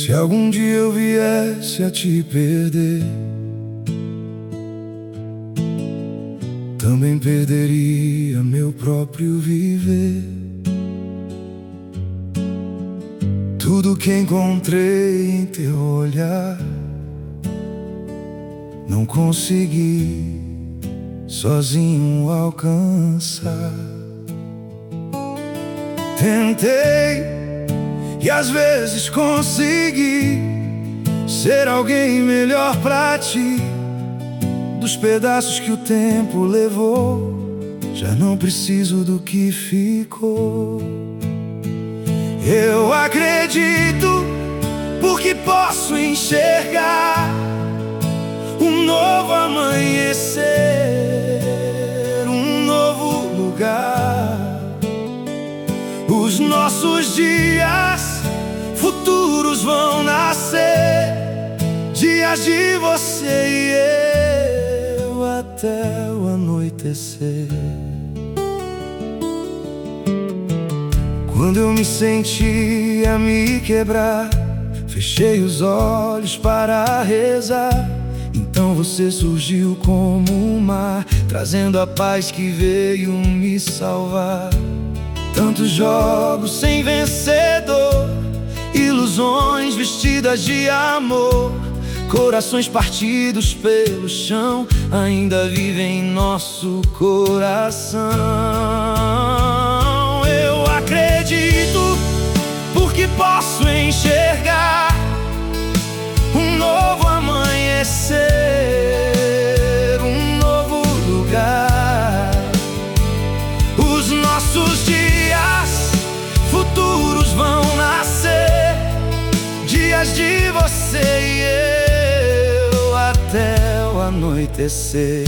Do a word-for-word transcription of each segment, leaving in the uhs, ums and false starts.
Se algum dia eu viesse a te perder, também perderia meu próprio viver. Tudo que encontrei em teu olhar, não consegui sozinho alcançar. Tentei e às vezes consegui ser alguém melhor pra ti. Dos pedaços que o tempo levou, já não preciso do que ficou. Eu acredito porque posso enxergar um novo amanhecer, um novo lugar. Os nossos dias futuros vão nascer, dias de você e eu até o anoitecer. Quando eu me sentia me quebrar, fechei os olhos para rezar. Então você surgiu como um mar, trazendo a paz que veio me salvar. Tantos jogos sem vencedor, ilusões vestidas de amor, corações partidos pelo chão, ainda vivem em nosso coração. Eu acredito porque posso enxergar um novo amanhecer, um novo lugar. Os nossos dias futuros vão nascer, dias de você e eu até o anoitecer.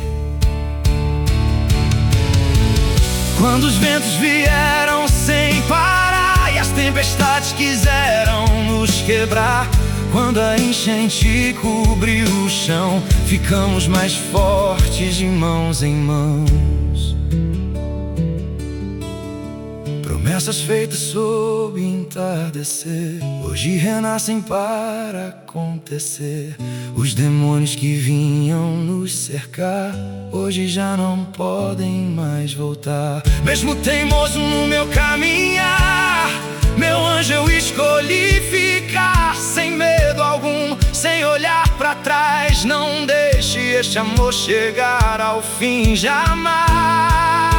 Quando os ventos vieram sem parar e as tempestades quiseram nos quebrar, quando a enchente cobriu o chão, ficamos mais fortes de mãos em mãos. Promessas feitas sob entardecer, hoje renascem para acontecer. Os demônios que vinham nos cercar, hoje já não podem mais voltar. Mesmo teimoso no meu caminhar, meu anjo, eu escolhi ficar sem medo algum, sem olhar pra trás. Não deixe este amor chegar ao fim jamais.